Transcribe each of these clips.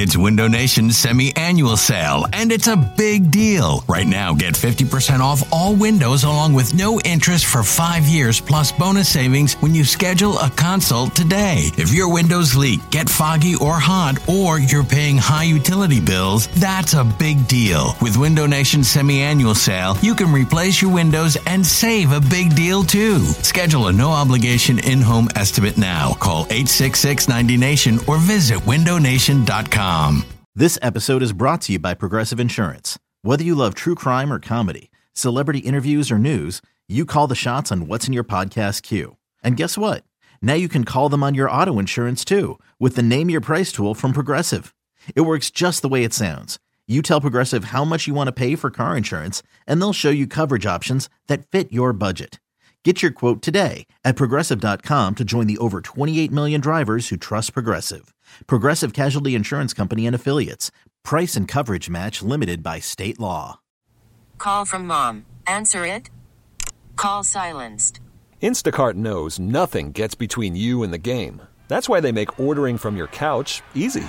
It's Window Nation's semi-annual sale, and it's a big deal. Right now, get 50% off all windows along with no interest for 5 years plus bonus savings when you schedule a consult today. If your windows leak, get foggy or hot, or you're paying high utility bills, that's a big deal. With Window Nation's semi-annual sale, you can replace your windows and save a big deal too. Schedule a no-obligation in-home estimate now. Call 866-90-NATION or visit windownation.com. This episode is brought to you by Progressive Insurance. Whether you love true crime or comedy, celebrity interviews or news, you call the shots on what's in your podcast queue. And guess what? Now you can call them on your auto insurance too with the Name Your Price tool from Progressive. It works just the way it sounds. You tell Progressive how much you want to pay for car insurance, and they'll show you coverage options that fit your budget. Get your quote today at Progressive.com to join the over 28 million drivers who trust Progressive. Progressive Casualty Insurance Company and Affiliates. Price and coverage match limited by state law. Call from mom. Answer it. Call silenced. Instacart knows nothing gets between you and the game. That's why they make ordering from your couch easy.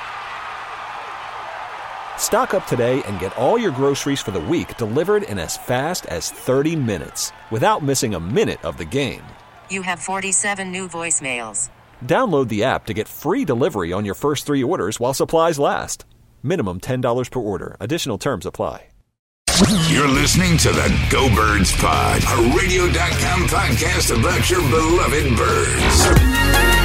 Stock up today and get all your groceries for the week delivered in as fast as 30 minutes without missing a minute of the game. You have 47 new voicemails. Download the app to get free delivery on your first 3 orders while supplies last. Minimum $10 per order. Additional terms apply. You're listening to the Go Birds Pod, a radio.com podcast about your beloved birds.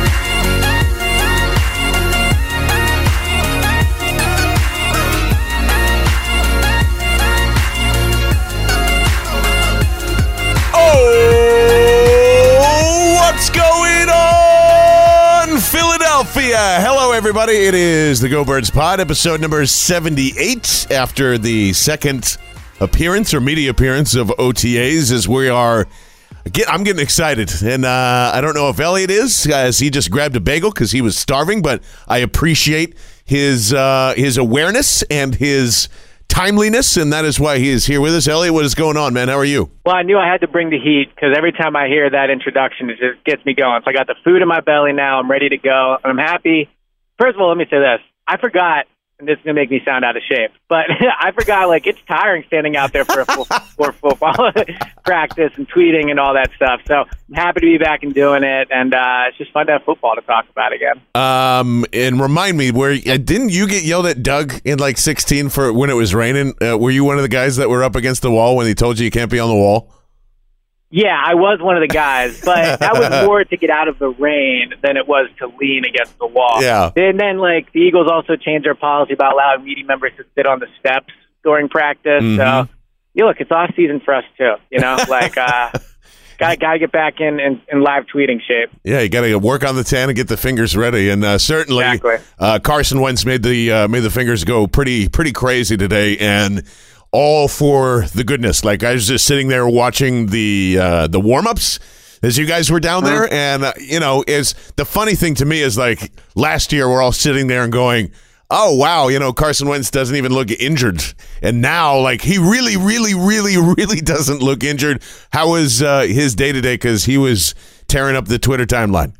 What's going on, Philadelphia? Hello, everybody. It is the Go Birds Pod, episode number 78, after the second appearance or media appearance of OTAs, as we are. I'm getting excited, and I don't know if Elliot is, as he just grabbed a bagel because he was starving, but I appreciate his awareness and his timeliness, and that is why he is here with us. Elliot, what is going on, man? How are you? Well, I knew I had to bring the heat because every time I hear that introduction, it just gets me going. So I got the food in my belly now. I'm ready to go. I'm happy. First of all, let me say this. I forgot, and this is going to make me sound out of shape, but I forgot, like, it's tiring standing out there for a for football practice and tweeting and all that stuff. So I'm happy to be back and doing it, and it's just fun to have football to talk about again. And remind me, where didn't you get yelled at Doug in like 16 for when it was raining? Were you one of the guys that were up against the wall when he told you can't be on the wall? Yeah, I was one of the guys, but that was more to get out of the rain than it was to lean against the wall. Yeah. And then, like, the Eagles also changed their policy about allowing media members to sit on the steps during practice. Mm-hmm. So, yeah, look, it's off season for us too. You know, like, gotta get back in live tweeting shape. Yeah, you gotta work on the 10 and get the fingers ready. And certainly, exactly. Carson Wentz made the fingers go pretty crazy today, and all for the goodness. Like, I was just sitting there watching the warm-ups as you guys were down there, and is the funny thing to me is, like, last year we're all sitting there and going, oh wow, Carson Wentz doesn't even look injured, and now, like, he really, really, really, really doesn't look injured. How was his day today? Because he was tearing up the Twitter timeline.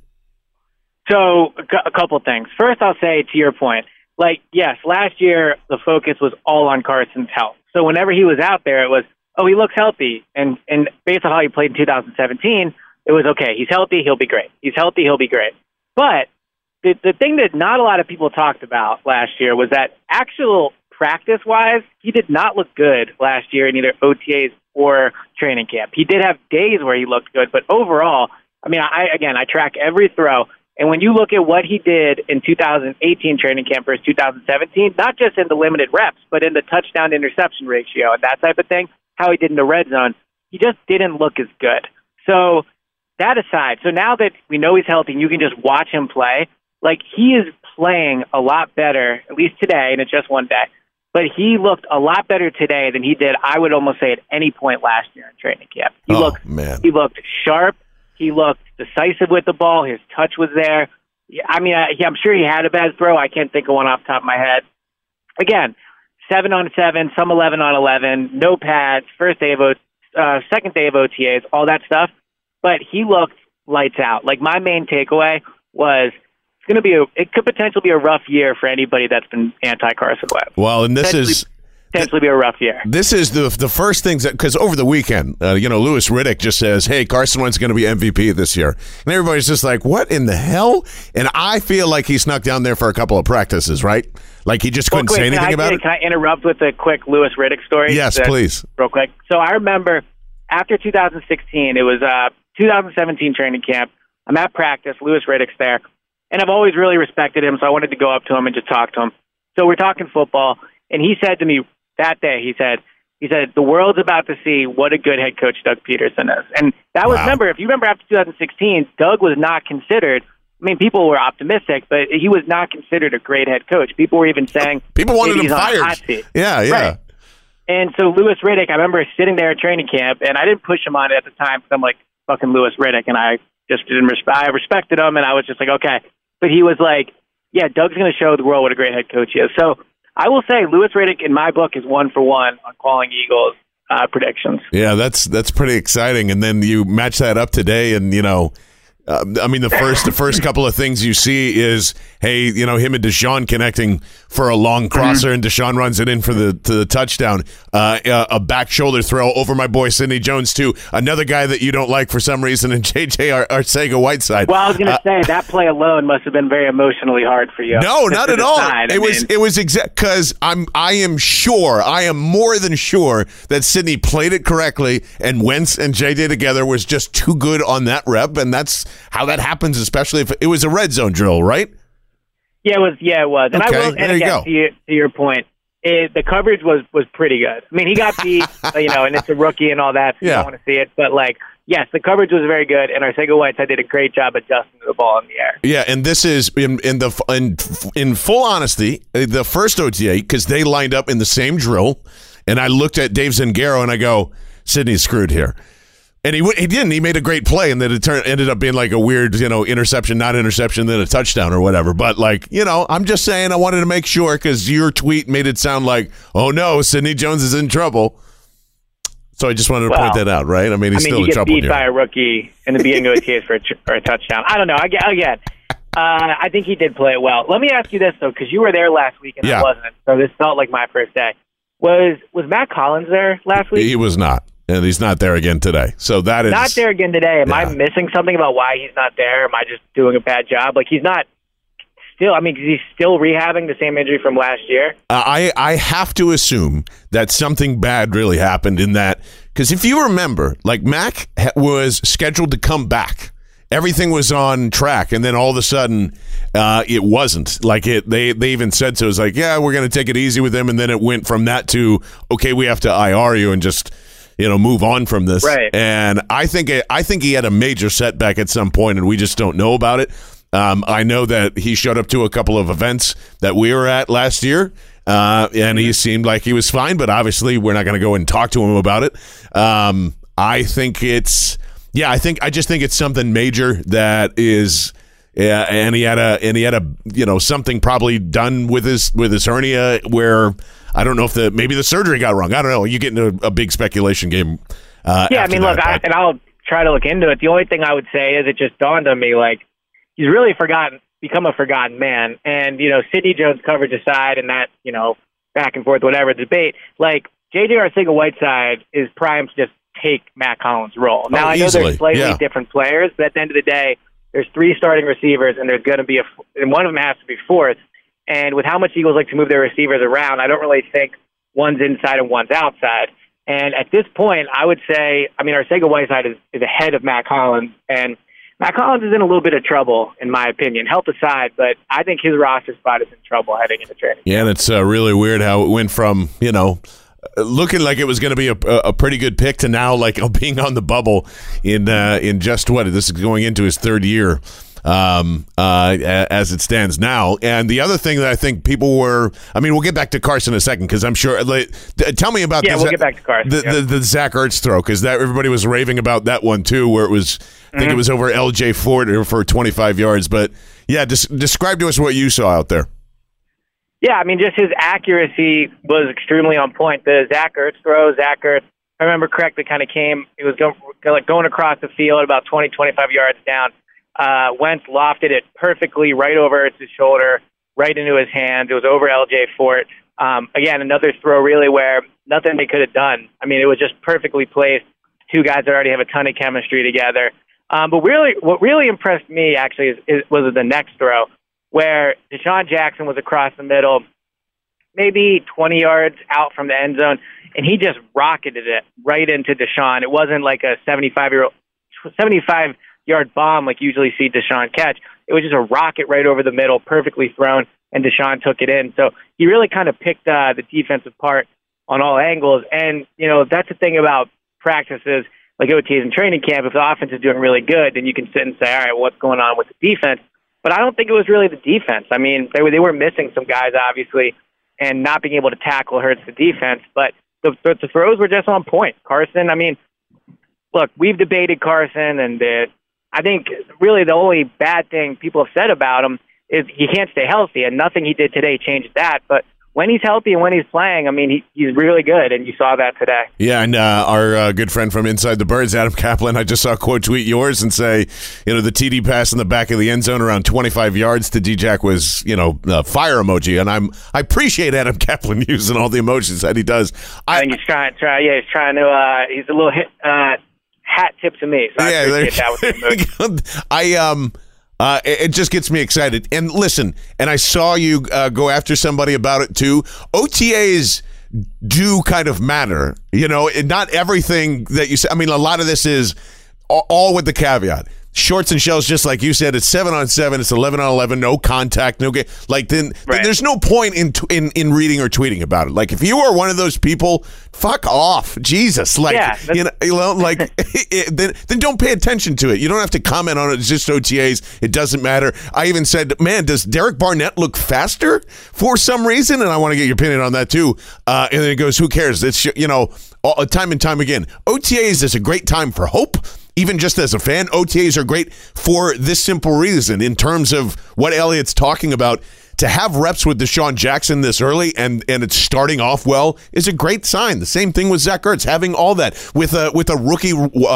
So a couple of things. First, I'll say to your point, like, yes, last year the focus was all on Carson's health. So whenever he was out there, it was, oh, he looks healthy. And based on how he played in 2017, it was, okay, he's healthy, he'll be great. He's healthy, he'll be great. But the thing that not a lot of people talked about last year was that actual practice-wise, he did not look good last year in either OTAs or training camp. He did have days where he looked good, but overall, I mean, I track every throw. And when you look at what he did in 2018 training camp versus 2017, not just in the limited reps, but in the touchdown-to-interception ratio and that type of thing, how he did in the red zone, he just didn't look as good. So that aside, so now that we know he's healthy and you can just watch him play, like, he is playing a lot better, at least today, and it's just one day, but he looked a lot better today than he did, I would almost say, at any point last year in training camp. He looked sharp. He looked decisive with the ball. His touch was there. I mean, I'm sure he had a bad throw. I can't think of one off the top of my head. Again, 7 on 7, some 11 on 11, no pads, second day of OTAs, all that stuff. But he looked lights out. Like, my main takeaway was it could potentially be a rough year for anybody that's been anti-Carson Wentz. Well, and this is potentially be a rough year. This is the first things that, because over the weekend, Louis Riddick just says, "Hey, Carson Wentz is going to be MVP this year," and everybody's just like, "What in the hell?" And I feel like he snuck down there for a couple of practices, right? Like he just couldn't say anything about it. Can I interrupt with a quick Louis Riddick story? Yes, please. Real quick. So I remember after 2016, it was 2017 training camp. I'm at practice. Louis Riddick's there, and I've always really respected him, so I wanted to go up to him and just talk to him. So we're talking football, and he said to me that day, he said, the world's about to see what a good head coach Doug Peterson is. And that was, remember, if you remember after 2016, Doug was not considered, I mean, people were optimistic, but he was not considered a great head coach. People were even saying, people wanted him fired. Yeah. Right. And so Louis Riddick, I remember sitting there at training camp, and I didn't push him on it at the time because I'm like, fucking Louis Riddick, and I just didn't I respected him, and I was just like, okay. But he was like, yeah, Doug's going to show the world what a great head coach he is. So I will say Louis Riddick, in my book, is 1 for 1 on calling Eagles predictions. Yeah, that's pretty exciting. And then you match that up today, and the first couple of things you see is, hey, him and Deshaun connecting for a long crosser, and Deshaun runs it in for the touchdown. A back shoulder throw over my boy Sidney Jones too. Another guy that you don't like for some reason, and JJ Arcega-Whiteside. Well, I was going to say that play alone must have been very emotionally hard for you. No, not at all. It was exact, because I am more than sure that Sidney played it correctly, and Wentz and JJ together was just too good on that rep, and that's how that happens, especially if it was a red zone drill, right? Yeah, it was. And okay, I will, and again, to your point, the coverage was pretty good. I mean, he got beat, and it's a rookie and all that, so you don't want to see it. But, yes, the coverage was very good, and Arcega-Whiteside did a great job adjusting to the ball in the air. Yeah, and this is, in full honesty, the first OTA, because they lined up in the same drill, and I looked at Dave Zangaro, and I go, Sidney's screwed here. And he didn't. He made a great play, and then it ended up being like a weird, interception, not interception, then a touchdown or whatever. But I'm just saying, I wanted to make sure, because your tweet made it sound like, oh no, Sidney Jones is in trouble. So I just wanted to point that out, right? I mean, he's still in trouble. You get beat by a rookie in the beginning of OTAs for a touchdown. I don't know. Again, I think he did play it well. Let me ask you this though, because you were there last week and I wasn't, so this felt like my first day. Was Matt Collins there last week? He was not. And he's not there again today. So that is... Not there again today. Am I missing something about why he's not there? Am I just doing a bad job? He's not still... he's still rehabbing the same injury from last year? I have to assume that something bad really happened in that... Because if you remember, Mac was scheduled to come back. Everything was on track, and then all of a sudden, it wasn't. They even said so. It was like, yeah, we're going to take it easy with him, and then it went from that to, okay, we have to IR you and just... move on from this. Right. And I think he had a major setback at some point, and we just don't know about it. I know that he showed up to a couple of events that we were at last year, and he seemed like he was fine, but obviously we're not going to go and talk to him about it. I just think it's something major that is... Yeah, and he had a something probably done with his hernia where I don't know if maybe the surgery got wrong. I don't know. You get into a big speculation game. Look, and I'll try to look into it. The only thing I would say is it just dawned on me he's really become a forgotten man. And Sidney Jones coverage aside, and that back and forth whatever debate, JJ Arcega-Whiteside is primed to just take Matt Collins' role. Now I know they're slightly different players, but at the end of the day. There's 3 starting receivers, and there's going to be and one of them has to be fourth. And with how much Eagles like to move their receivers around, I don't really think one's inside and one's outside. And at this point, I would say, Arcega-Whiteside is ahead of Matt Collins, and Matt Collins is in a little bit of trouble, in my opinion, health aside, but I think his roster spot is in trouble heading into training. Yeah, and it's really weird how it went from, looking like it was going to be a pretty good pick to now being on the bubble in just this is going into his 3rd year as it stands now. And the other thing that I think people were, we'll get back to Carson in a second because I'm sure. Tell me about we'll get back to Carson. The Zach Ertz throw, because that everybody was raving about that one too, where it was I think it was over LJ Ford for 25 yards. But yeah, describe to us what you saw out there. Yeah, just his accuracy was extremely on point. The Zach Ertz throw, if I remember correctly, kind of came, it was going across the field about 20, 25 yards down. Wentz lofted it perfectly right over his shoulder, right into his hands. It was over L.J. Fort. Again, another throw really where nothing they could have done. I mean, it was just perfectly placed. Two guys that already have a ton of chemistry together. But really, what really impressed me actually was the next throw where Deshaun Jackson was across the middle, maybe 20 yards out from the end zone, and he just rocketed it right into Deshaun. It wasn't like a 75-yard bomb like you usually see Deshaun catch. It was just a rocket right over the middle, perfectly thrown, and Deshaun took it in. So he really kind of picked the defense apart on all angles. And, that's the thing about practices like OTAs and training camp. If the offense is doing really good, then you can sit and say, all right, what's going on with the defense? But I don't think it was really the defense. I mean, they were missing some guys, obviously, and not being able to tackle hurts the defense. But the throws were just on point. Carson, I mean, look, we've debated Carson, and I think really the only bad thing people have said about him is he can't stay healthy, and nothing he did today changed that. But when he's healthy and when he's playing, I mean, he's really good, and you saw that today. Yeah, and our good friend from Inside the Birds, Adam Kaplan, I just saw a quote tweet yours and say, the TD pass in the back of the end zone around 25 yards to D-Jack was, fire emoji, and I appreciate Adam Kaplan using all the emojis that he does. I think he's trying to, he's a little hat tip to me, so I appreciate that with the emoji. It just gets me excited. And listen, and I saw you go after somebody about it too. OTAs do kind of matter, not everything that you say. I mean, a lot of this is all with the caveat. Shorts and shells, just like you said, it's 7-on-7, it's 11-on-11, no contact, no game. Like then there's no point in reading or tweeting about it. Like if you are one of those people, fuck off, Jesus. Like then don't pay attention to it. You don't have to comment on it. It's just OTAs. It doesn't matter. I even said, man, does Derek Barnett look faster for some reason? And I want to get your opinion on that too. And then it goes, who cares? It's time and time again. OTAs is a great time for hope. Even just as a fan, OTAs are great for this simple reason. In terms of what Elliot's talking about, to have reps with Deshaun Jackson this early and it's starting off well is a great sign. The same thing with Zach Ertz, having all that with a rookie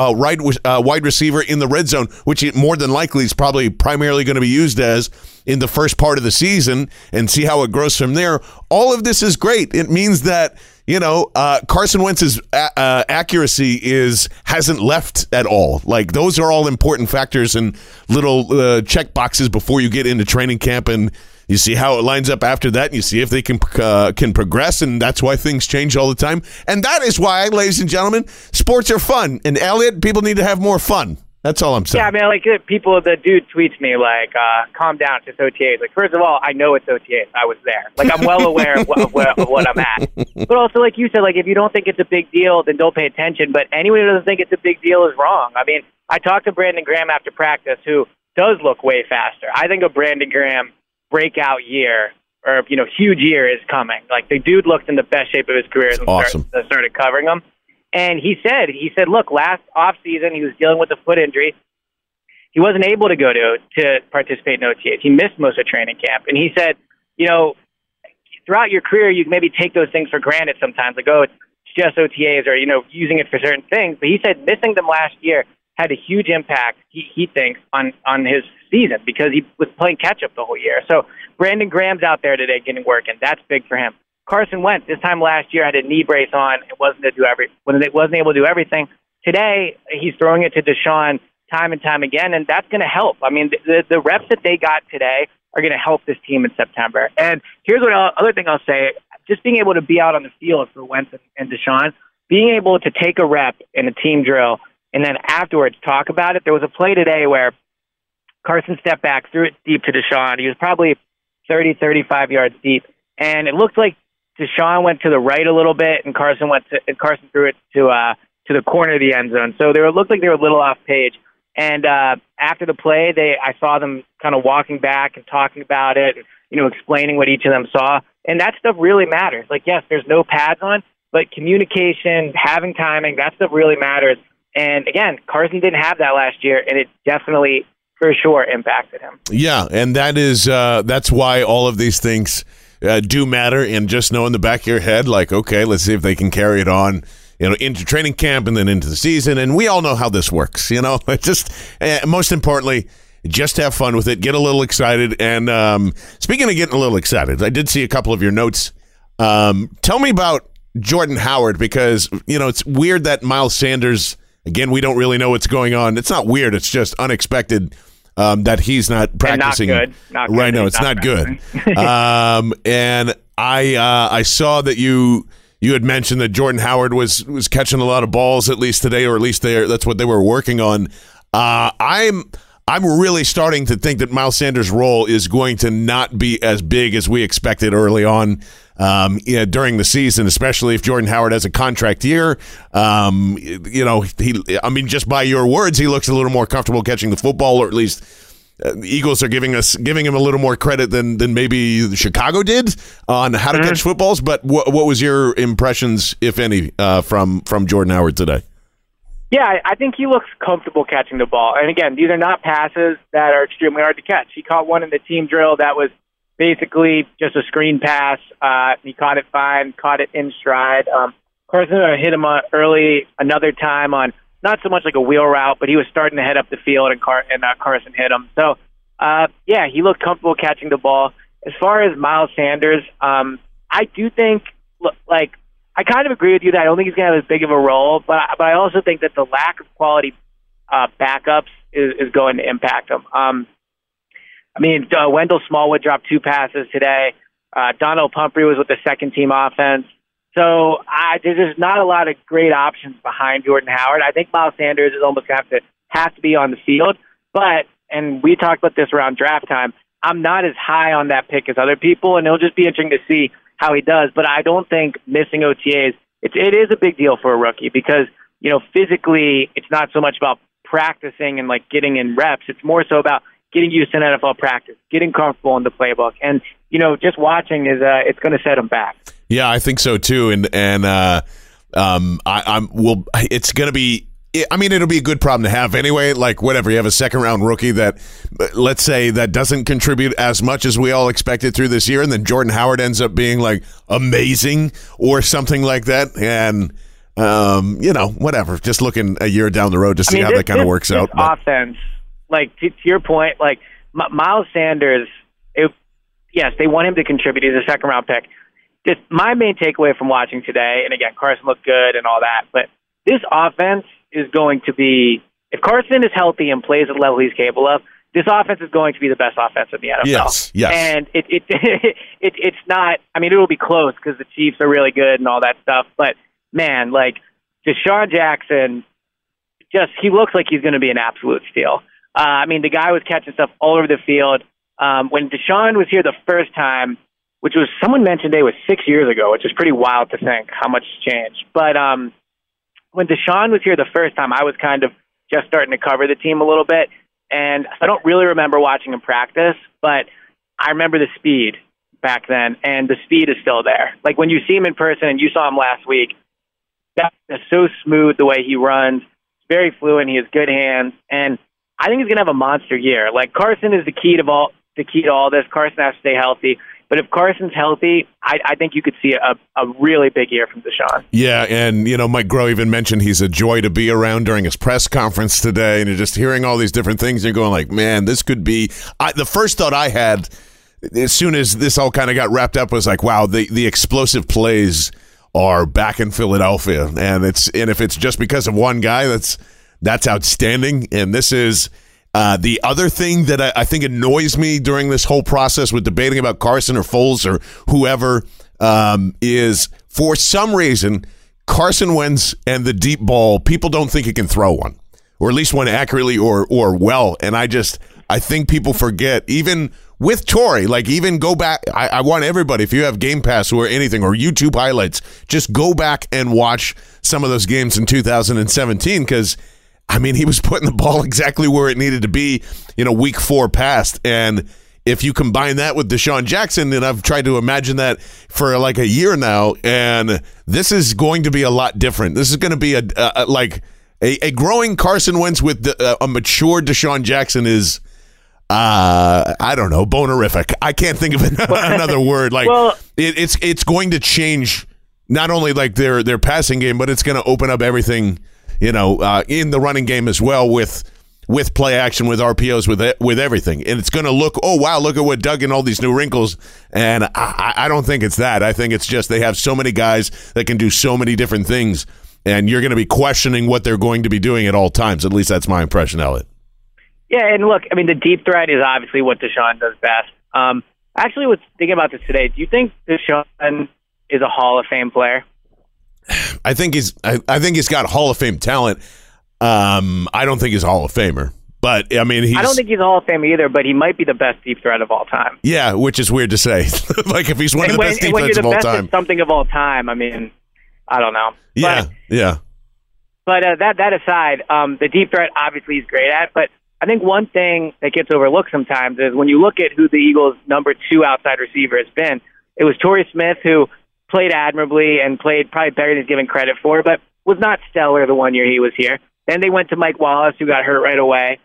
wide receiver in the red zone, which more than likely is probably primarily going to be used as in the first part of the season, and see how it grows from there. All of this is great. It means that Carson Wentz's accuracy hasn't left at all. Like those are all important factors and little check boxes before you get into training camp, and you see how it lines up after that, and you see if they can progress, and that's why things change all the time. And that is why, ladies and gentlemen, sports are fun. And Elliot, people need to have more fun. That's all I'm saying. Yeah, I mean, like the dude tweets me like, calm down, it's OTAs. Like, first of all, I know it's OTAs. I was there. Like, I'm well aware of what I'm at. But also, like you said, like, if you don't think it's a big deal, then don't pay attention. But anyone who doesn't think it's a big deal is wrong. I mean, I talked to Brandon Graham after practice, who does look way faster. I think a Brandon Graham breakout year or, huge year is coming. Like, the dude looked in the best shape of his career and started covering him. And he said, look, last offseason he was dealing with a foot injury. He wasn't able to go to participate in OTAs. He missed most of training camp. And he said, throughout your career, you may take those things for granted sometimes. Like, it's just OTAs or, using it for certain things. But he said missing them last year had a huge impact, he thinks, on his season because he was playing catch-up the whole year. So Brandon Graham's out there today getting work, and that's big for him. Carson Wentz, this time last year, had a knee brace on and wasn't able to do everything. Today, he's throwing it to Deshaun time and time again, and that's going to help. I mean, the reps that they got today are going to help this team in September. And here's other thing I'll say. Just being able to be out on the field for Wentz and Deshaun, being able to take a rep in a team drill and then afterwards talk about it. There was a play today where Carson stepped back, threw it deep to Deshaun. He was probably 30, 35 yards deep, and it looked like Deshaun went to the right a little bit, and Carson threw it to the corner of the end zone. So it looked like they were a little off page. And after the play, I saw them kind of walking back and talking about it, explaining what each of them saw. And that stuff really matters. Like, yes, there's no pads on, but communication, having timing, that stuff really matters. And again, Carson didn't have that last year, and it definitely, for sure, impacted him. Yeah, and that's why all of these things do matter, and just know in the back of your head, like, okay, let's see if they can carry it on, into training camp and then into the season. And we all know how this works, just most importantly, Just have fun with it. Get a little excited. And speaking of getting a little excited, I did see a couple of your notes. Tell me about Jordan Howard, because, it's weird that Miles Sanders, again, we don't really know what's going on. It's not weird. It's just unexpected that he's not practicing. And not good. Right, no, it's not good. And I saw that you had mentioned that Jordan Howard was catching a lot of balls, at least today, or at least that's what they were working on. I'm really starting to think that Miles Sanders' role is going to not be as big as we expected early on during the season, especially if Jordan Howard has a contract year. Just by your words, he looks a little more comfortable catching the football, or at least the Eagles are giving him a little more credit than maybe Chicago did on how to catch footballs. But what was your impressions, if any, from Jordan Howard today? Yeah, I think he looks comfortable catching the ball. And again, these are not passes that are extremely hard to catch. He caught one in the team drill that was basically just a screen pass. He caught it fine, caught it in stride. Carson hit him early another time on not so much like a wheel route, but he was starting to head up the field, and Carson hit him. So, he looked comfortable catching the ball. As far as Miles Sanders, I do think, I kind of agree with you that I don't think he's going to have as big of a role, but I also think that the lack of quality backups is going to impact him. Wendell Smallwood dropped 2 passes today. Donald Pumphrey was with the second-team offense. So there's just not a lot of great options behind Jordan Howard. I think Miles Sanders is almost going to have to be on the field. But, and we talked about this around draft time, I'm not as high on that pick as other people, and it'll just be interesting to see how he does. But I don't think missing OTAs, it is a big deal for a rookie because, physically it's not so much about practicing and getting in reps. It's more so about getting used to NFL practice, getting comfortable in the playbook. And, just watching it's going to set him back. Yeah, I think so too. And it's going to be, it'll be a good problem to have anyway. Whatever, you have a second round rookie that, let's say, that doesn't contribute as much as we all expected through this year, and then Jordan Howard ends up being amazing or something like that. And whatever, just looking a year down the road to see how that kind of works out. Offense, to your point, Miles Sanders, yes, they want him to contribute. He's a second round pick. Just my main takeaway from watching today, and again, Carson looked good and all that, but this offense is going to be, if Carson is healthy and plays at the level he's capable of, this offense is going to be the best offense in the NFL. Yes. And it's not, it'll be close because the Chiefs are really good and all that stuff, but man, Deshaun Jackson, he looks like he's going to be an absolute steal. The guy was catching stuff all over the field. When Deshaun was here the first time, which was, someone mentioned today, was 6 years ago, which is pretty wild to think how much has changed. But when Deshaun was here the first time, I was kind of just starting to cover the team a little bit, and I don't really remember watching him practice, but I remember the speed back then, and the speed is still there. When you see him in person, and you saw him last week, that's so smooth the way he runs. It's very fluent. He has good hands, and I think he's going to have a monster year. Carson is the key to all this. Carson has to stay healthy. But if Carson's healthy, I think you could see a really big year from Deshaun. Yeah, and, Mike Groh even mentioned he's a joy to be around during his press conference today, and you're just hearing all these different things, and you're going man, this could be the first thought I had as soon as this all kind of got wrapped up was wow, the explosive plays are back in Philadelphia, and if it's just because of one guy, that's outstanding, and this is... the other thing that I think annoys me during this whole process with debating about Carson or Foles or whoever is, for some reason, Carson Wentz and the deep ball, people don't think he can throw one, or at least one accurately or well. And I think people forget, even with Torrey, even go back. I want everybody, if you have Game Pass or anything, or YouTube highlights, just go back and watch some of those games in 2017, because he was putting the ball exactly where it needed to be, week 4 passed. And if you combine that with Deshaun Jackson, and I've tried to imagine that for a year now, and this is going to be a lot different. This is going to be a growing Carson Wentz with a mature Deshaun Jackson is, I don't know, bonerific. I can't think of another word. It's going to change not only their passing game, but it's going to open up everything, in the running game as well, with with play action, with RPOs, with everything. And it's going to look, oh, wow, look at what Doug and all these new wrinkles. And I don't think it's that. I think it's just they have so many guys that can do so many different things, and you're going to be questioning what they're going to be doing at all times. At least that's my impression, Elliot. Yeah, and look, I mean, the deep threat is obviously what Deshaun does best. Actually, was thinking about this today. Do you think Deshaun is a Hall of Fame player? I think he's got Hall of Fame talent. I don't think he's a Hall of Famer, but I mean, I don't think he's a Hall of Famer either, but he might be the best deep threat of all time. Yeah, which is weird to say. Like if he's one of the best defense of all time, something of all time. I mean, I don't know. Yeah, yeah. But that aside, the deep threat obviously he's great at. But I think one thing that gets overlooked sometimes is when you look at who the Eagles' number 2 outside receiver has been. It was Torrey Smith, who played admirably and played probably better than he's given credit for, but was not stellar the one year he was here. Then they went to Mike Wallace, who got hurt right away.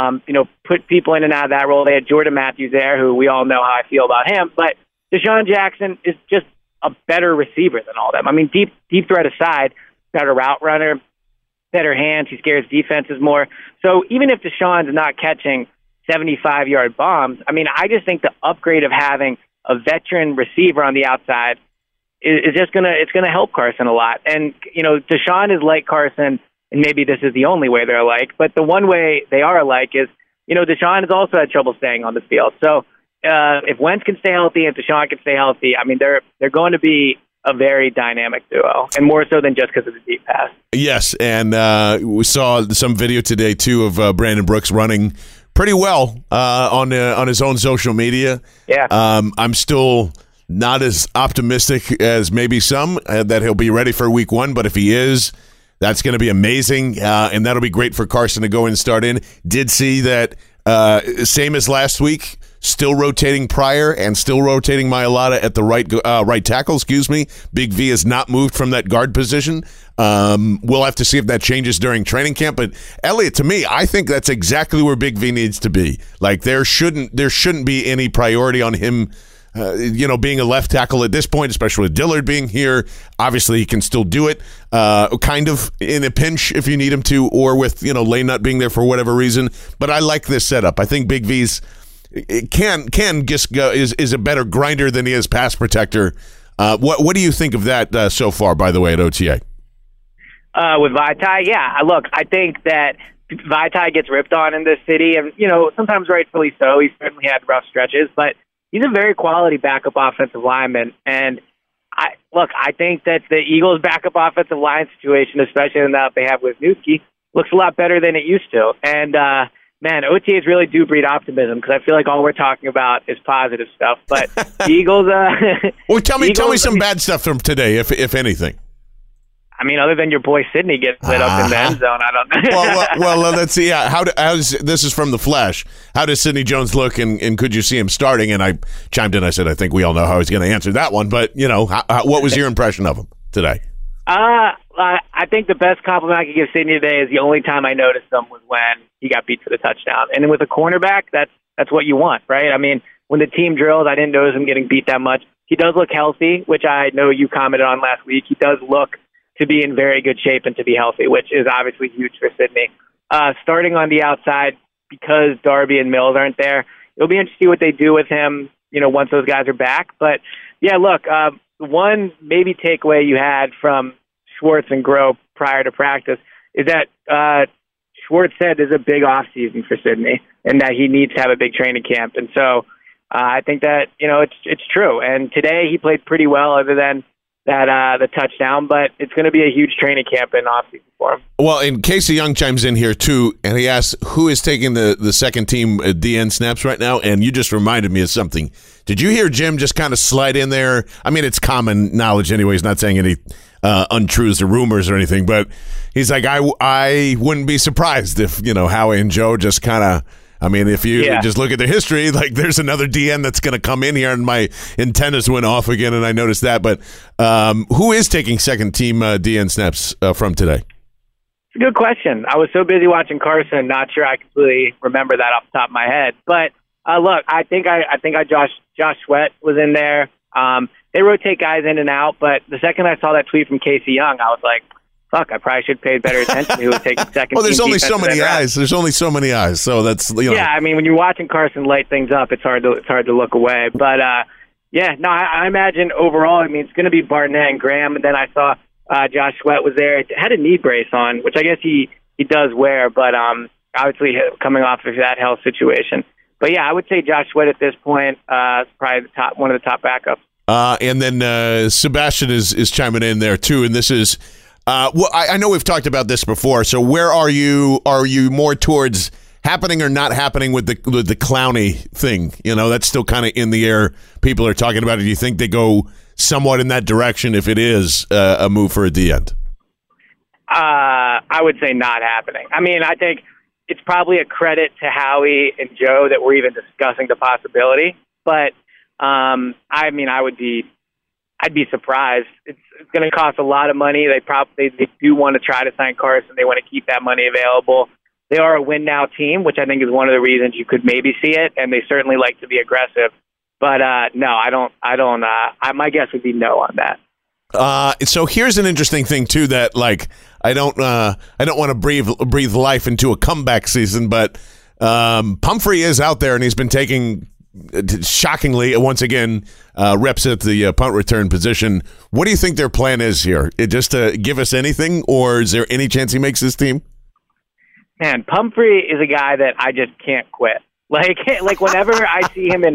Put people in and out of that role. They had Jordan Matthews there, who we all know how I feel about him. But Deshaun Jackson is just a better receiver than all of them. I mean, deep threat aside, better route runner, better hands. He scares defenses more. So even if Deshaun's not catching 75-yard bombs, I mean, I just think the upgrade of having a veteran receiver on the outside is just it's gonna help Carson a lot. And Deshaun is like Carson. And maybe this is the only way they're alike, but the one way they are alike is, Deshaun has also had trouble staying on the field. So if Wentz can stay healthy and Deshaun can stay healthy, I mean, they're going to be a very dynamic duo, and more so than just because of the deep pass. Yes, and we saw some video today, too, of Brandon Brooks running pretty well on his own social media. Yeah. I'm still not as optimistic as maybe some that he'll be ready for week 1, but if he is, that's going to be amazing, and that'll be great for Carson to go and start in. Did see that same as last week, still rotating Pryor and still rotating Mailata at the right tackle. Big V has not moved from that guard position. We'll have to see if that changes during training camp. But Elliot, to me, I think that's exactly where Big V needs to be. Like there shouldn't be any priority on him. Being a left tackle at this point, especially with Dillard being here, obviously he can still do it, kind of in a pinch if you need him to, or with Lane not being there for whatever reason. But I like this setup. I think Big V's can just go is a better grinder than he is pass protector. What do you think of that so far? By the way, at OTA, with Vaitai, yeah. Look, I think that Vaitai gets ripped on in this city, and sometimes rightfully so. He certainly had rough stretches, but he's a very quality backup offensive lineman, and I think that the Eagles' backup offensive line situation, especially now that they have Wisniewski, looks a lot better than it used to. And OTAs really do breed optimism because I feel like all we're talking about is positive stuff. But the Eagles, well, tell me some bad stuff from today, if anything. I mean, other than your boy Sidney getting lit up in the end zone, I don't know. well, let's see. Yeah, this is from the Flash. How does Sidney Jones look, and could you see him starting? And I chimed in. I said, I think we all know how he's going to answer that one. But what was your impression of him today? I think the best compliment I could give Sidney today is the only time I noticed him was when he got beat for the touchdown. And with a cornerback, that's what you want, right? I mean, when the team drills, I didn't notice him getting beat that much. He does look healthy, which I know you commented on last week. He does look to be in very good shape and to be healthy, which is obviously huge for Sidney. Starting on the outside, because Darby and Mills aren't there, it'll be interesting to see what they do with him, once those guys are back. But, yeah, look, one maybe takeaway you had from Schwartz and Groh prior to practice is that Schwartz said there's a big offseason for Sidney and that he needs to have a big training camp. And so I think that, it's true. And today he played pretty well other than the touchdown, but it's going to be a huge training camp and offseason for him. Well, and Casey Young chimes in here too, and he asks who is taking the second team DN snaps right now, and you just reminded me of something. Did you hear Jim just kind of slide in there? I mean, it's common knowledge anyway. He's not saying any untruths or rumors or anything, but he's like, I wouldn't be surprised if, Howie and Joe just kind of, I mean, if you just look at the history, like there's another DN that's going to come in here, and my antennas went off again, and I noticed that. But who is taking second team DN snaps from today? It's a good question. I was so busy watching Carson, not sure I completely remember that off the top of my head. But look, I think Josh Sweat was in there. They rotate guys in and out, but the second I saw that tweet from Casey Young, I was like, fuck, I probably should pay better attention to who was taking second. Well, there's team only so defensive many end eyes. There's only so many eyes. So that's, you know. Yeah, I mean, when you're watching Carson light things up, it's hard to look away. But yeah, no, I imagine overall, I mean, it's going to be Barnett and Graham, and then I saw Josh Sweat was there. Had a knee brace on, which I guess he does wear, but obviously coming off of that health situation. But yeah, I would say Josh Sweat at this point is probably one of the top backups. And then Sebastian is chiming in there too, and this is well, I know we've talked about this before. So where are you? Are you more towards happening or not happening with the Clowney thing? You know, that's still kind of in the air. People are talking about it. Do you think they go somewhat in that direction if it is a move for a D end? I would say not happening. I mean, I think it's probably a credit to Howie and Joe that we're even discussing the possibility. But I mean, I'd be surprised. It's going to cost a lot of money. They do want to try to sign Carson. They want to keep that money available. They are a win now team, which I think is one of the reasons you could maybe see it. And they certainly like to be aggressive. But no, I don't. My guess would be no on that. So here's an interesting thing too that like I don't want to breathe life into a comeback season, but Pumphrey is out there and he's been taking shockingly once again reps at the punt return position. What do you think their plan is here? Just to give us anything, or is there any chance he makes this team? Man, Pumphrey is a guy that I just can't quit. Like whenever I see him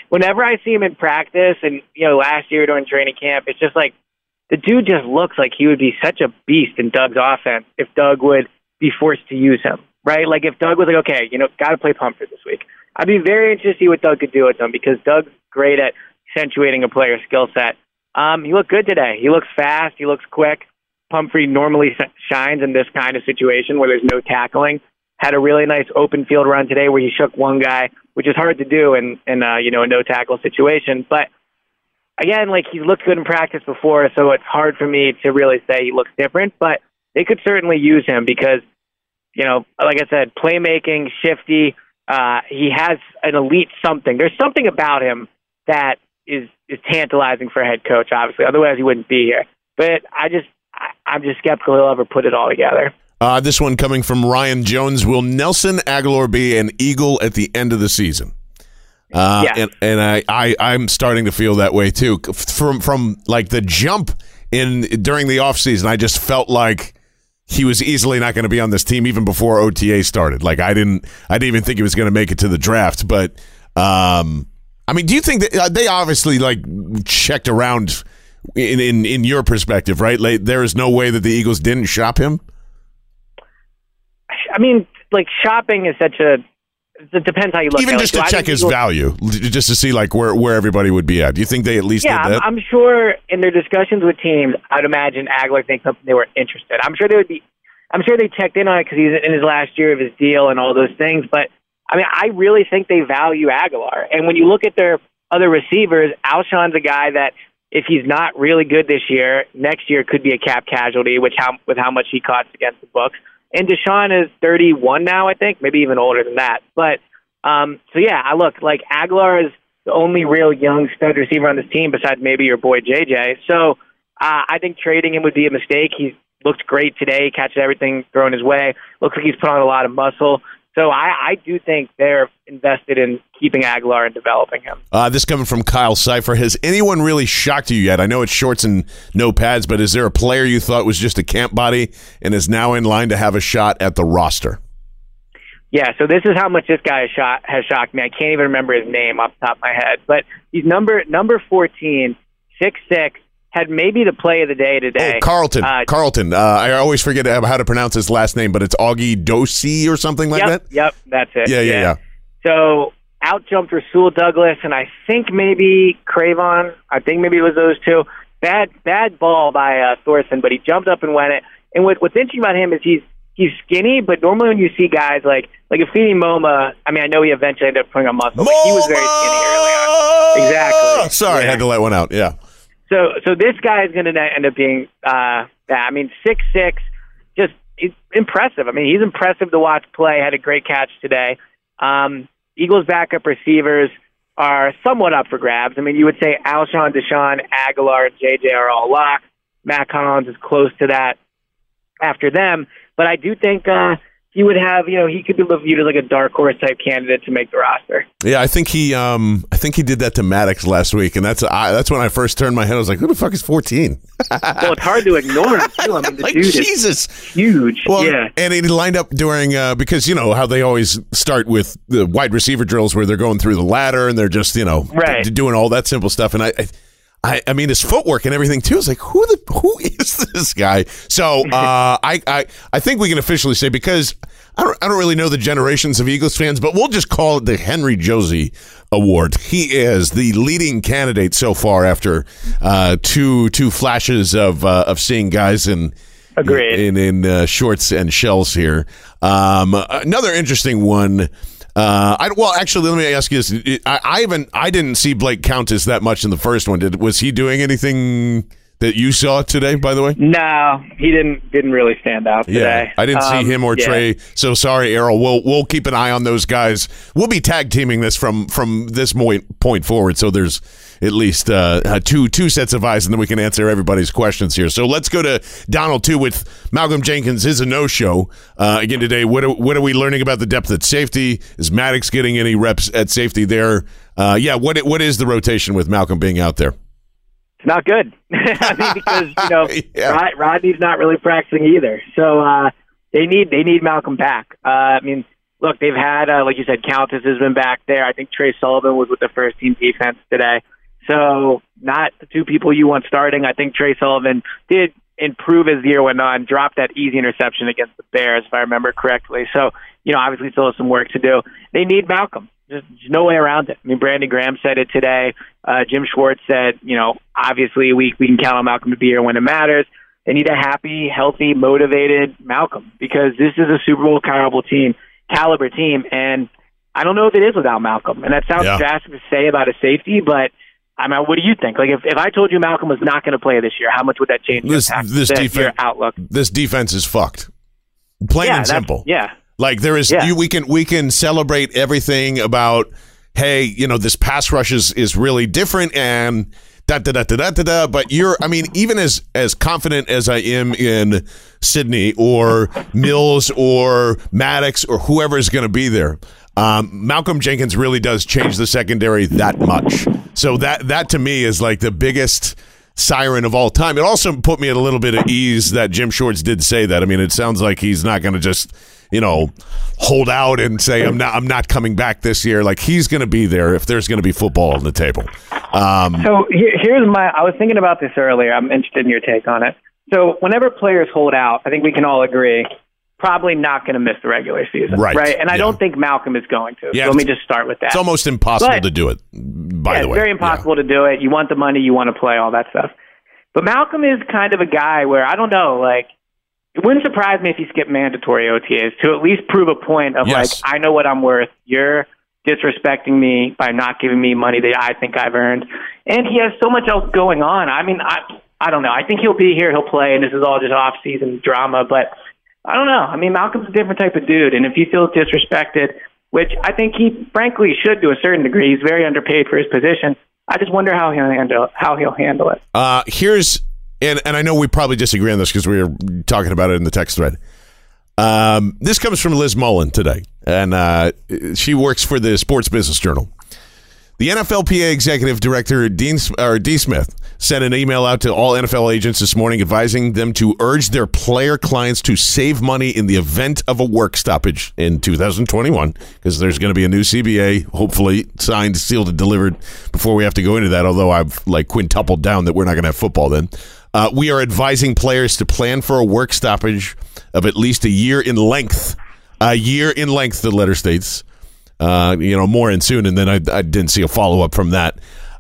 in practice, and you know, last year during training camp, it's just like the dude just looks like he would be such a beast in Doug's offense if Doug would be forced to use him, right? Like if Doug was like, okay, you know, got to play Pumphrey this week. I'd be very interested to see what Doug could do with him because Doug's great at accentuating a player's skill set. He looked good today. He looks fast. He looks quick. Pumphrey normally shines in this kind of situation where there's no tackling. Had a really nice open field run today where he shook one guy, which is hard to do in a no tackle situation. But again, like he's looked good in practice before, so it's hard for me to really say he looks different. But they could certainly use him because, you know, like I said, playmaking, shifty. He has an elite something. There's something about him that is tantalizing for a head coach, obviously. Otherwise, he wouldn't be here. But I'm just skeptical he'll ever put it all together. This one coming from Ryan Jones. Will Nelson Aguilar be an Eagle at the end of the season? Yes. And I'm starting to feel that way too. From like the jump during the offseason, I just felt like he was easily not going to be on this team even before OTA started. Like I didn't even think he was going to make it to the draft. But I mean, do you think that they obviously like checked around in your perspective, right? Like, there is no way that the Eagles didn't shop him. I mean, like shopping is it depends how you look even at it. Just to check his value, just to see like where everybody would be at. Do you think they at least did that? I'm sure in their discussions with teams, I'd imagine Aguilar thinks something they were interested. I'm sure they checked in on it because he's in his last year of his deal and all those things. But I mean, I really think they value Aguilar. And when you look at their other receivers, Alshon's a guy that if he's not really good this year, next year could be a cap casualty, with how much he costs against the books. And Deshaun is 31 now, I think, maybe even older than that. But, so yeah, I look, like Aguilar is the only real young stud receiver on this team besides maybe your boy JJ. So I think trading him would be a mistake. He's looked great today, catches everything thrown his way. Looks like he's put on a lot of muscle. So I do think they're invested in keeping Aguilar and developing him. This coming from Kyle Cipher. Has anyone really shocked you yet? I know it's shorts and no pads, but is there a player you thought was just a camp body and is now in line to have a shot at the roster? Yeah, so this is how much this guy has shocked me. I can't even remember his name off the top of my head. But he's number 14, 6'6", had maybe the play of the day today. Oh, Carlton. I always forget how to pronounce his last name, but it's Augie Dorsey or something like that? Yep, that's it. Yeah. So out-jumped Rasul Douglas, and I think maybe Cravon. I think maybe it was those two. Bad ball by Thorson, but he jumped up and went it. And what's interesting about him is he's skinny, but normally when you see guys like Afeni Moma, I mean, I know he eventually ended up putting on muscle, but he was very skinny early on. Exactly. Sorry, I had to let one out, yeah. So this guy is going to end up being, 6'6", just impressive. I mean, he's impressive to watch play. Had a great catch today. Eagles' backup receivers are somewhat up for grabs. I mean, you would say Alshon, Deshaun, Aguilar, and JJ are all locked. Matt Collins is close to that. after them. But I do think he would have, he could be viewed as like a dark horse type candidate to make the roster. Yeah, I think he did that to Maddox last week, and that's when I first turned my head. I was like, "Who the fuck is 14?" Well, it's hard to ignore him too. I mean, the like, dude Jesus, is huge. Well, yeah, and he lined up during because you know how they always start with the wide receiver drills where they're going through the ladder and they're just doing all that simple stuff, and I mean his footwork and everything too. Is like who is this guy? So I think we can officially say, because I don't really know the generations of Eagles fans, but we'll just call it the Henry Josie Award. He is the leading candidate so far after two flashes of seeing guys in shorts and shells here. Another interesting one. Actually, let me ask you this: I didn't see Blake Countess that much in the first one. Was he doing anything that you saw today, by the way? No, he didn't really stand out today. Yeah, I didn't see him or Trey. So sorry, Errol. We'll keep an eye on those guys. We'll be tag teaming this from this point forward. So there's at least two sets of eyes, and then we can answer everybody's questions here. So let's go to Donald too with Malcolm Jenkins is a no-show again today. What are we learning about the depth at safety? Is Maddox getting any reps at safety there? What is the rotation with Malcolm being out there? Not good. I mean, because Rodney's not really practicing either. So they need Malcolm back. I mean, look, they've had like you said, Countess has been back there. I think Trey Sullivan was with the first team defense today. So not the two people you want starting. I think Trey Sullivan did improve as the year went on, dropped that easy interception against the Bears, if I remember correctly. So obviously still has some work to do. They need Malcolm. There's no way around it. I mean, Brandon Graham said it today. Jim Schwartz said, obviously we can count on Malcolm to be here when it matters. They need a happy, healthy, motivated Malcolm, because this is a Super Bowl caliber team, and I don't know if it is without Malcolm. And that sounds drastic to say about a safety, but I mean, what do you think? Like, if I told you Malcolm was not going to play this year, how much would that change your outlook? This defense is fucked. Plain and simple. Yeah. Like there is, we can celebrate everything about, hey, this pass rush is really different and da. But even as confident as I am in Sydney or Mills or Maddox or whoever is going to be there, Malcolm Jenkins really does change the secondary that much. So that to me is like the biggest siren of all time. It also put me at a little bit at ease that Jim Schwartz did say that. I mean, it sounds like he's not going to just hold out and say I'm not coming back this year. Like, he's going to be there if there's going to be football on the table. So here's I was thinking about this earlier. I'm interested in your take on it. So whenever players hold out, I think we can all agree, probably not going to miss the regular season, right? And I don't think Malcolm is going to. Yeah, so let me just start with that. It's almost impossible to do it, by the way. It's very impossible to do it. You want the money, you want to play, all that stuff. But Malcolm is kind of a guy where, I don't know, like, it wouldn't surprise me if he skipped mandatory OTAs to at least prove a point of, like, I know what I'm worth. You're disrespecting me by not giving me money that I think I've earned. And he has so much else going on. I mean, I don't know. I think he'll be here, he'll play, and this is all just off-season drama. But I don't know. I mean, Malcolm's a different type of dude. And if he feels disrespected, which I think he frankly should to a certain degree, he's very underpaid for his position. I just wonder how he'll handle it. And I know we probably disagree on this because we were talking about it in the text thread. This comes from Liz Mullen today, and she works for the Sports Business Journal. The NFLPA Executive Director, D. Smith, sent an email out to all NFL agents this morning advising them to urge their player clients to save money in the event of a work stoppage in 2021, because there's going to be a new CBA, hopefully signed, sealed, and delivered before we have to go into that, although I've quintupled down that we're not going to have football then. We are advising players to plan for a work stoppage of at least a year in length. A year in length, the letter states. More in soon, and then I didn't see a follow-up from that.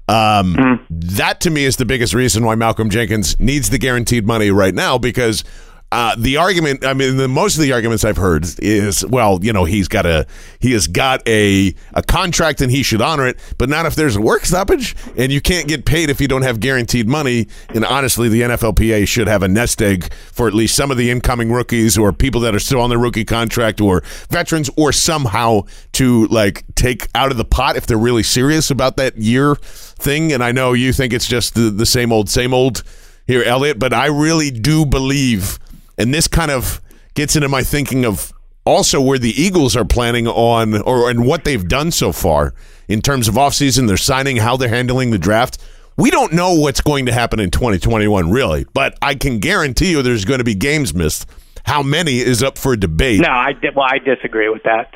That, to me, is the biggest reason why Malcolm Jenkins needs the guaranteed money right now, because the argument, most of the arguments I've heard is, well, he has got a contract and he should honor it, but not if there's a work stoppage, and you can't get paid if you don't have guaranteed money. And honestly, the NFLPA should have a nest egg for at least some of the incoming rookies or people that are still on their rookie contract or veterans, or somehow to take out of the pot if they're really serious about that year thing. And I know you think it's just the same old here, Elliot, but I really do believe And this kind of gets into my thinking of also where the Eagles are planning on and what they've done so far in terms of offseason, their signing, how they're handling the draft. We don't know what's going to happen in 2021, really, but I can guarantee you there's going to be games missed. How many is up for debate? No, I disagree with that.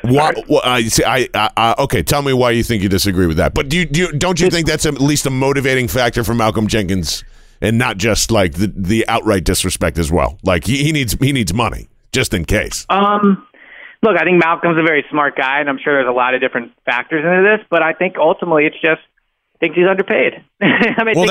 Okay, tell me why you think you disagree with that. But don't you think that's at least a motivating factor for Malcolm Jenkins, and not just like the outright disrespect as well? Like he needs money just in case. Look, I think Malcolm's a very smart guy, and I'm sure there's a lot of different factors into this. But I think ultimately it's just thinks he's underpaid. I mean,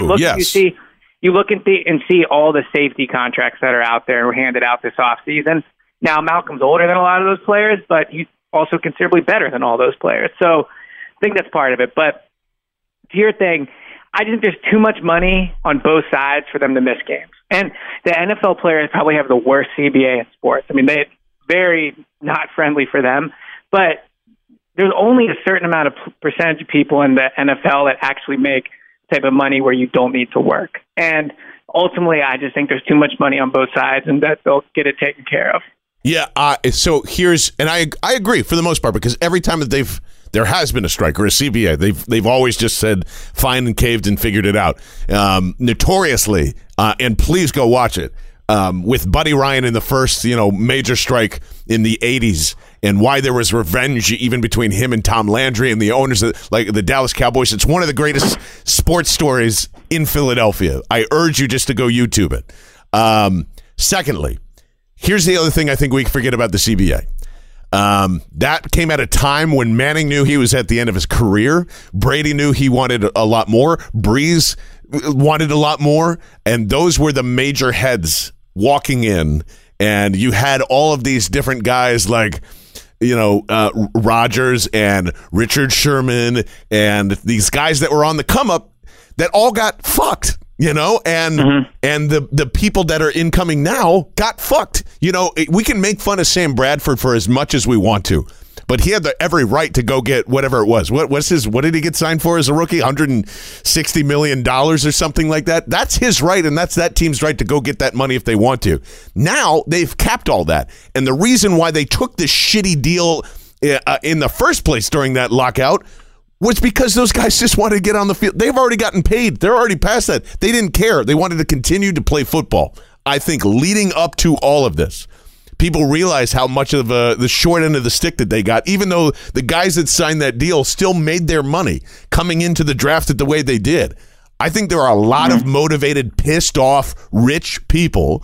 You look and see all the safety contracts that are out there and were handed out this offseason. Now, Malcolm's older than a lot of those players, but he's also considerably better than all those players. So I think that's part of it. But to your thing, I think there's too much money on both sides for them to miss games. And the NFL players probably have the worst CBA in sports. I mean, they're very not friendly for them. But there's only a certain amount of percentage of people in the NFL that actually make type of money where you don't need to work. And ultimately, I just think there's too much money on both sides and that they'll get it taken care of. Yeah, so I agree for the most part, because every time that there has been a strike or a CBA, they've always just said fine and caved and figured it out. Notoriously, and please go watch it, with Buddy Ryan in the first major strike in the 80s, and why there was revenge even between him and Tom Landry and the owners of the Dallas Cowboys. It's one of the greatest sports stories in Philadelphia. I urge you just to go YouTube it. Secondly, here's the other thing I think we forget about the CBA. That came at a time when Manning knew he was at the end of his career. Brady knew he wanted a lot more. Breeze wanted a lot more. And those were the major heads walking in. And you had all of these different guys like Rodgers and Richard Sherman and these guys that were on the come up that all got fucked, and the people that are incoming now got fucked. We can make fun of Sam Bradford for as much as we want to, but he had every right to go get whatever it was. What did he get signed for as a rookie? $160 million or something like that. That's his right, and that's that team's right to go get that money if they want to. Now they've capped all that, and the reason why they took this shitty deal in the first place during that lockout was because those guys just wanted to get on the field. They've already gotten paid. They're already past that. They didn't care. They wanted to continue to play football. I think leading up to all of this, people realize how much of the short end of the stick that they got, even though the guys that signed that deal still made their money coming into the draft the way they did. I think there are a lot of motivated, pissed off, rich people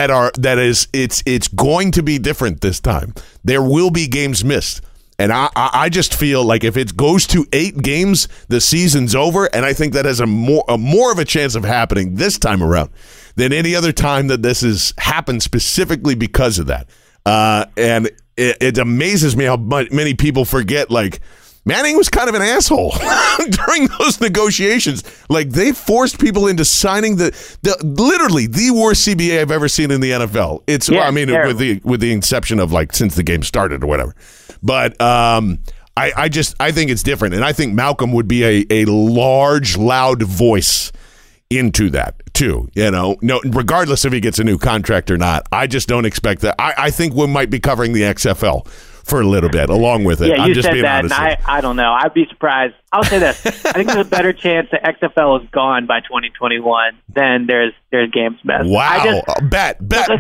it's going to be different this time. There will be games missed. And I just feel like if it goes to 8 games, the season's over, and I think that has a more of a chance of happening this time around than any other time that this has happened, specifically because of that. And it amazes me how many people forget, like, Manning was kind of an asshole during those negotiations. Like, they forced people into signing literally the worst CBA I've ever seen in the NFL. It's with the inception of since the game started or whatever. But I think it's different, and I think Malcolm would be a large, loud voice into that too. No, regardless if he gets a new contract or not. I just don't expect that. I think we might be covering the XFL for a little bit along with it. Yeah, I'm you just said being that, honest. and I don't know. I'd be surprised. I'll say this: I think there's a better chance the XFL is gone by 2021 than there's games missed. Wow! Bet.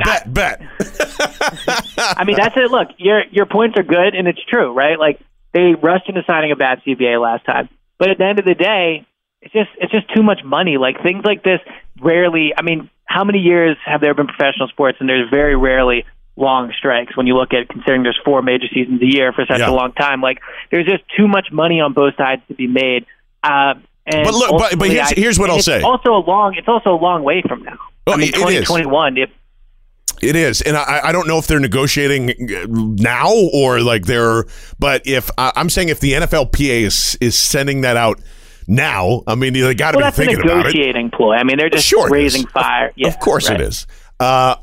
I mean, that's it. Look, your points are good, and it's true, right? Like, they rushed into signing a bad CBA last time, but at the end of the day, it's just too much money. Like, things like this rarely. I mean, how many years have there been professional sports, and there's very rarely long strikes when you look at considering there's 4 major seasons a year for such a long time. Like, there's just too much money on both sides to be made. But here's what I'll say. It's also a long way from now. I mean, 2021. It is, and I don't know if they're negotiating now or but if I'm saying if the NFLPA is sending that out now, I mean, they got to be thinking about it. That's a negotiating ploy. I mean, they're just raising fire. Yeah, of course it is.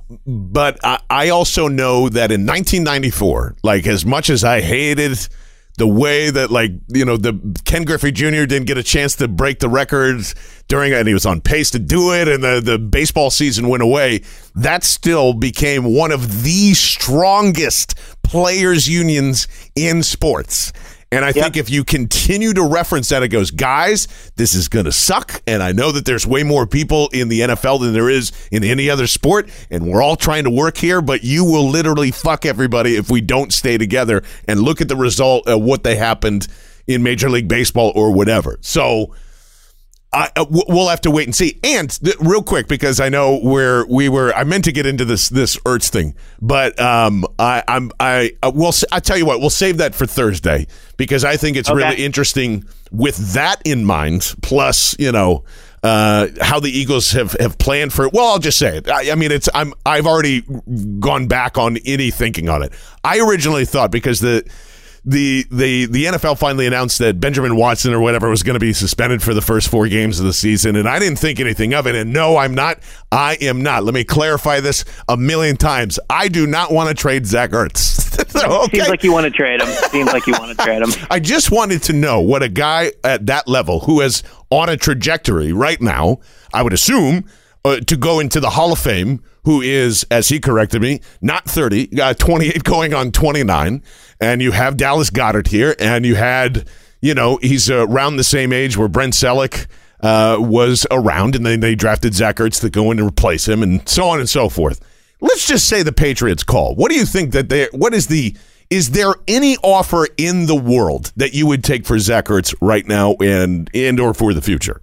But I also know that in 1994, as much as I hated the way that, like, the Ken Griffey Jr. didn't get a chance to break the records during it, and he was on pace to do it, and the baseball season went away, that still became one of the strongest players' unions in sports. And I think if you continue to reference that, it goes, guys, this is going to suck. And I know that there's way more people in the NFL than there is in any other sport. And we're all trying to work here, but you will literally fuck everybody if we don't stay together. And look at the result of what they happened in Major League Baseball or whatever. So we'll have to wait and see. And real quick, because I know I meant to get into this Ertz thing, but I tell you what, we'll save that for Thursday, because I think it's really interesting with that in mind. Plus, how the Eagles have planned for it. Well, I'll just say it. I mean, I've already gone back on any thinking on it. I originally thought, because the NFL finally announced that Benjamin Watson or whatever was going to be suspended for the first 4 games of the season, and I didn't think anything of it. And no, I'm not. I am not. Let me clarify this a million times. I do not want to trade Zach Ertz. Okay. Seems like you want to trade him. I just wanted to know what a guy at that level, who is on a trajectory right now, I would assume, to go into the Hall of Fame, who is, as he corrected me, not 30, 28 going on 29. And you have Dallas Goedert here, and you had, he's around the same age where Brent Selleck was around, and then they drafted Zach Ertz to go in and replace him, and so on and so forth. Let's just say the Patriots call. What do you think is there any offer in the world that you would take for Zach Ertz right now and or for the future?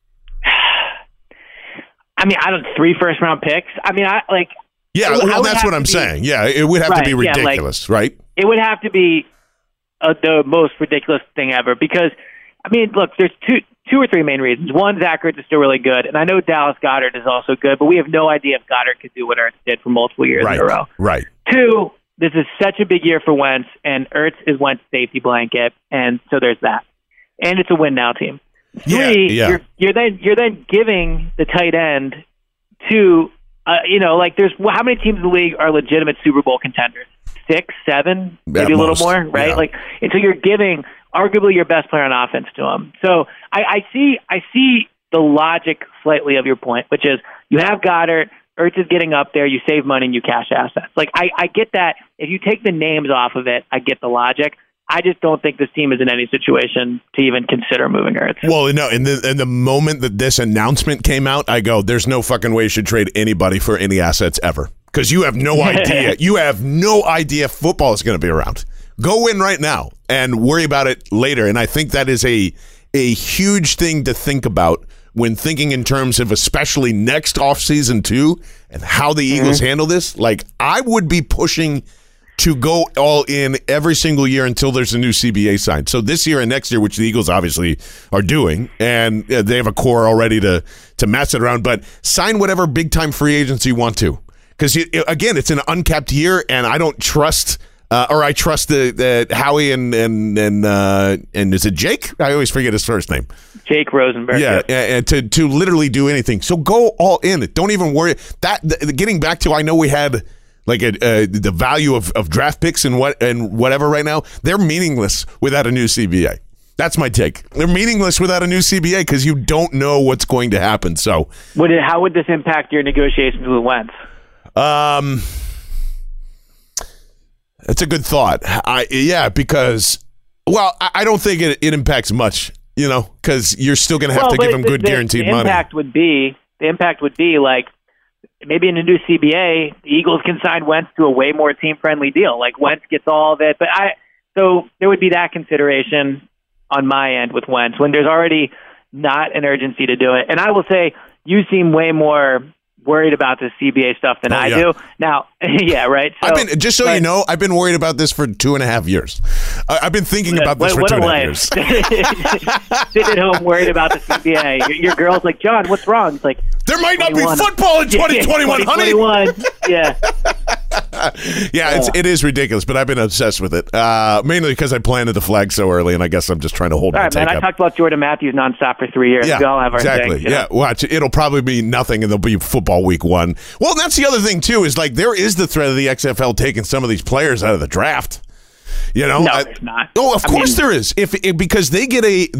I mean, I don't 3 first-round picks. I mean, Yeah, well, that's what I'm saying. Yeah, it would have to be ridiculous, right? It would have to be the most ridiculous thing ever, because, I mean, look, there's two or three main reasons. One, Zach Ertz is still really good, and I know Dallas Goedert is also good, but we have no idea if Goedert could do what Ertz did for multiple years in a row. Right. 2, this is such a big year for Wentz, and Ertz is Wentz's safety blanket, and so there's that. And it's a win-now team. 3, you're then giving the tight end to, there's how many teams in the league are legitimate Super Bowl contenders? 6, 7, maybe a little more, right? Yeah. And so you're giving arguably your best player on offense to him. So I see the logic slightly of your point, which is you have Goddard, Ertz is getting up there, you save money and you cash assets. I get that. If you take the names off of it, I get the logic. I just don't think this team is in any situation to even consider moving Ertz. Well, no, in the moment that this announcement came out, I go, there's no fucking way you should trade anybody for any assets ever. Because you have no idea. You have no idea football is going to be around. Go in right now and worry about it later. And I think that is a huge thing to think about when thinking in terms of especially next offseason too, and how the Eagles handle this. I would be pushing to go all in every single year until there's a new CBA signed. So this year and next year, which the Eagles obviously are doing, and they have a core already to mess it around, but sign whatever big-time free agents you want to. Because, again, it's an uncapped year, and I don't trust I trust the Howie and is it Jake? I always forget his first name. Jake Rosenberg. Yeah, and to literally do anything. So go all in. Don't even worry. Getting back to, I know we had the value of draft picks and whatever right now. They're meaningless without a new CBA. That's my take. They're meaningless without a new CBA because you don't know what's going to happen. So, how would this impact your negotiations with Wentz? That's a good thought. Because I don't think it impacts much, because you're still going to have to give them good guaranteed money. The impact would be maybe in a new CBA, the Eagles can sign Wentz to a way more team-friendly deal. Wentz gets all of it. So there would be that consideration on my end with Wentz when there's already not an urgency to do it. And I will say, you seem way more worried about the CBA stuff than I do. Now, yeah, right? So, I've been worried about this for 2.5 years. I've been thinking about this for 2.5 years. Sit at home worried about the CBA. Your girl's like, John, what's wrong? It's like, there might not be football in 2021, honey. 2021, yeah. It is ridiculous, but I've been obsessed with it, mainly because I planted the flag so early, and I guess I'm just trying to hold my take up. I talked about Jordan Matthews nonstop for 3 years. We all have our exactly. thing. Watch. It'll probably be nothing, and there'll be football week 1. Well, that's the other thing, too, is there is the threat of the XFL taking some of these players out of the draft. You know, No, there's not. Oh, of course there is. Because the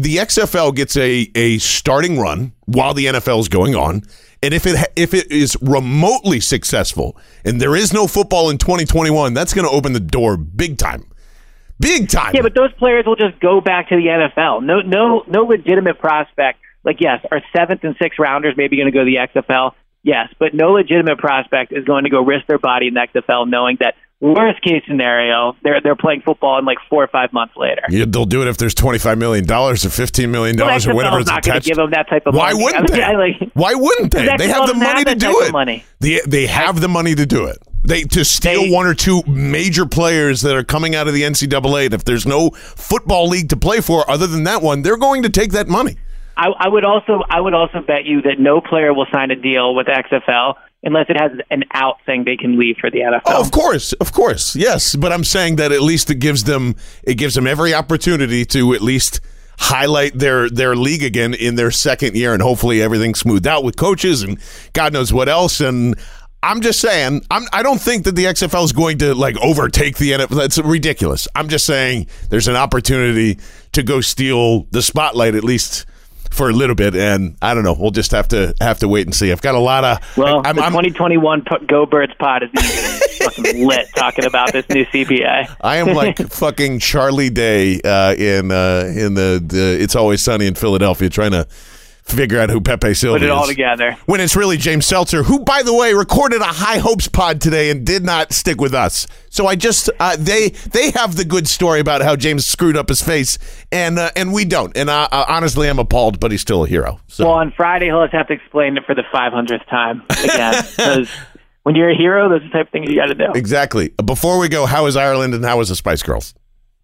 XFL gets a starting run while the NFL is going on, and if it is remotely successful, and there is no football in 2021, that's going to open the door big time. Big time. Yeah, but those players will just go back to the NFL. No legitimate prospect. Like, yes, our 7th and 6th rounders maybe going to go to the XFL. Yes, but no legitimate prospect is going to go risk their body in the XFL knowing that worst case scenario, they're playing football in like 4 or 5 months later. Yeah, they'll do it if there's $25 million or $15 million or whatever it's not going to give them that type of money. Why wouldn't they? Why wouldn't they? They have the money to do it. They have the money to do it. To steal one or two major players that are coming out of the NCAA, and if there's no football league to play for other than that one, they're going to take that money. I would also bet you that no player will sign a deal with XFL unless it has an out saying they can leave for the NFL. Oh, of course, yes. But I'm saying that at least it gives them every opportunity to at least highlight their league again in their second year, and hopefully everything's smoothed out with coaches and God knows what else. And I'm just saying, I don't think that the XFL is going to like overtake the NFL. That's ridiculous. I'm just saying there's an opportunity to go steal the spotlight at least for a little bit, and I don't know. We'll just have to wait and see. I've got a lot of. Well, the 2021 Go Birds pod is fucking lit talking about this new CBA. I am like fucking Charlie Day in the It's Always Sunny in Philadelphia, trying to figure out who Pepe Silvia is. Put it all together. When it's really James Seltzer, who, by the way, recorded a High Hopes pod today and did not stick with us. So I just they have the good story about how James screwed up his face, and we don't. And honestly, I'm appalled, but he's still a hero. So. Well, on Friday, he'll just have to explain it for the 500th time again. Because when you're a hero, those are the type of things you got to do. Exactly. Before we go, how is Ireland and how is the Spice Girls?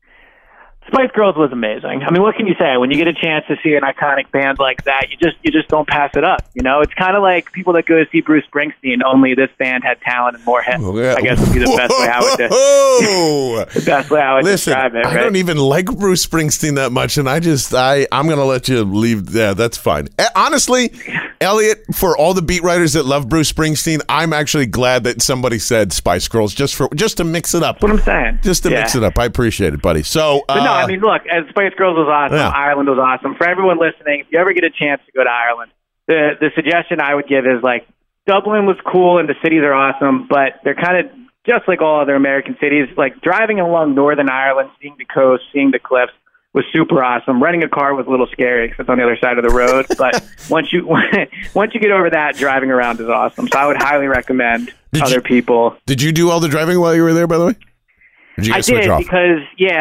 Spice Girls was amazing. I mean, what can you say? When you get a chance to see an iconic band like that, you just don't pass it up. You know, it's kind of like people that go to see Bruce Springsteen. Only this band had talent and more hits. I guess would be the best way I would the best way I would describe it. Right? I don't even like Bruce Springsteen that much, and I'm going to let you leave. Yeah, that's fine. Honestly, Elliot, for all the beat writers that love Bruce Springsteen, I'm actually glad that somebody said Spice Girls just to mix it up. That's what I'm saying. Just to mix it up. I appreciate it, buddy. So, but no, I mean, look, as Spice Girls was awesome, Ireland was awesome. For everyone listening, if you ever get a chance to go to Ireland, the suggestion I would give is like Dublin was cool and the cities are awesome, but they're kind of just like all other American cities. Like driving along Northern Ireland, seeing the coast, seeing the cliffs was super awesome. Renting a car was a little scary because it's on the other side of the road, but once you get over that, driving around is awesome. So I would highly recommend other people. Did you do all the driving while you were there, by the way? I did because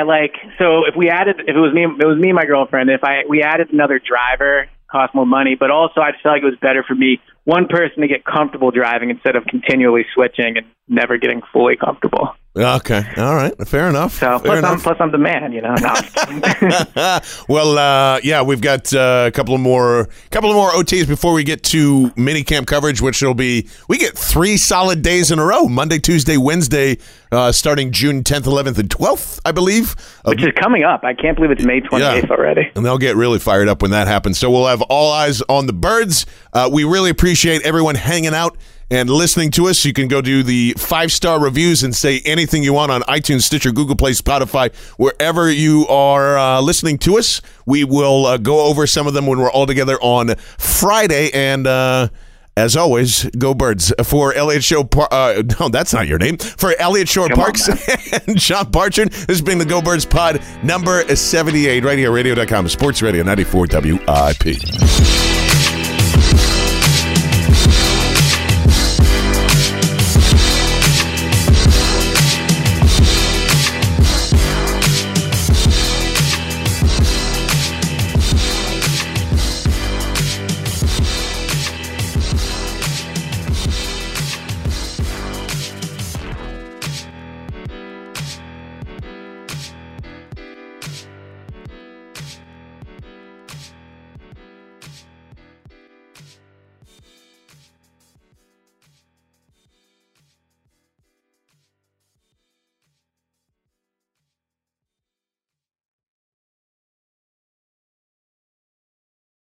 so if it was me and my girlfriend. If we added another driver, it cost more money, but also I just felt like it was better for me, one person to get comfortable driving instead of continually switching and never getting fully comfortable. Okay, all right, fair enough. So plus I'm the man, you know. No. Well, we've got a couple of more OTs before we get to minicamp coverage, which we get 3 solid days in a row: Monday, Tuesday, Wednesday, starting June 10th, 11th, and 12th, I believe. Which is coming up. I can't believe it's May 28th already. And they'll get really fired up when that happens. So we'll have all eyes on the Birds. We really appreciate everyone hanging out and listening to us. You can go do the 5-star reviews and say anything you want on iTunes, Stitcher, Google Play, Spotify, wherever you are listening to us. We will go over some of them when we're all together on Friday. And as always, go Birds. For Elliot Show, no, that's not your name. For Elliot Shore Parks and Sean Barchard, this has been the Go Birds pod number 78 right here, radio.com, Sports Radio 94 WIP.